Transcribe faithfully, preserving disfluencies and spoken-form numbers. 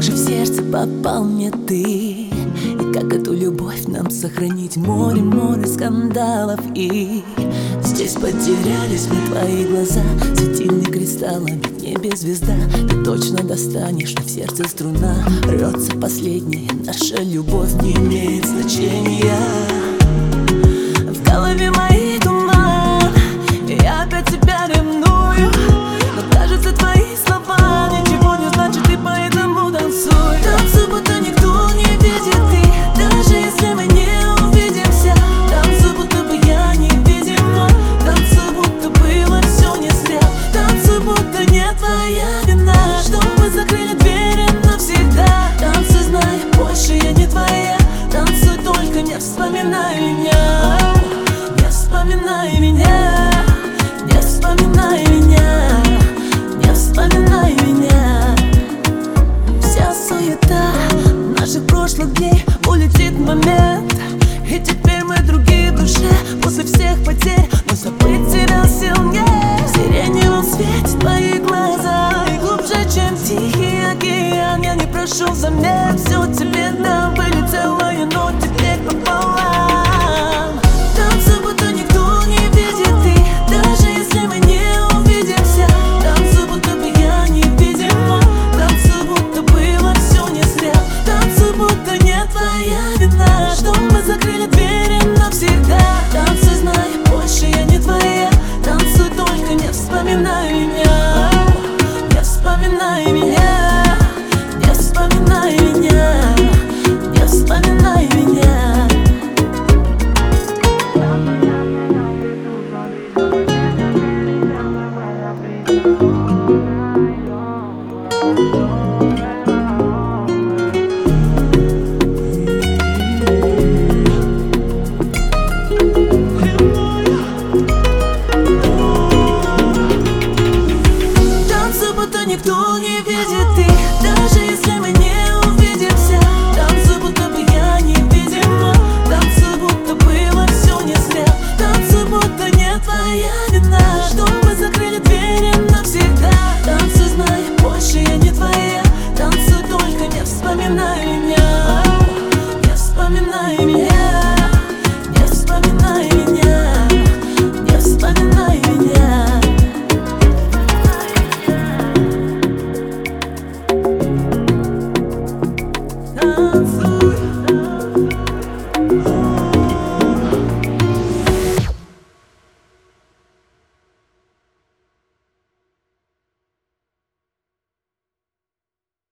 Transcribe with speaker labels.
Speaker 1: как же в сердце попал мне ты, и как эту любовь нам сохранить? Море, море скандалов, и здесь потерялись мы, твои глаза, светильный кристалл, ведь в небе звезда. Ты точно достанешь, но в сердце струна рвется последняя. Наша любовь не имеет значения. В голове моей туман, и я опять тебя ревную, но кажется, твои слова ничего не значат, и поэтому танцуй. Танцуй, будто никто не видит, и даже если мы не увидимся. Танцуй, будто бы я невидима. Танцуй, будто было все не зря. Танцуй, будто не твоя вина, что мы закрыли двери навсегда. Танцуй, знай, больше я не твоя. Танцуй, только не вспоминай меня. Не вспоминай меня. Не вспоминай меня. Не вспоминай меня. Вся суета наших прошлых дней улетит в момент, и теперь мы другие в душе. После всех потерь мой забыть тебя сильнее. В сиреневом свете твои глаза, и глубже, чем тихий океан. Я не прошу взамен, все тебе дам. Были целые, но теперь пополам. Танцуй, будто никто не видит, и даже если мы не увидимся. Танцуй, будто бы я невидима. Танцуй, будто было все не зря. Танцуй, будто не твоя вина, что мы закрыли двери навсегда. Танцуй, знай, больше я не твоя. Танцуй, только не вспоминай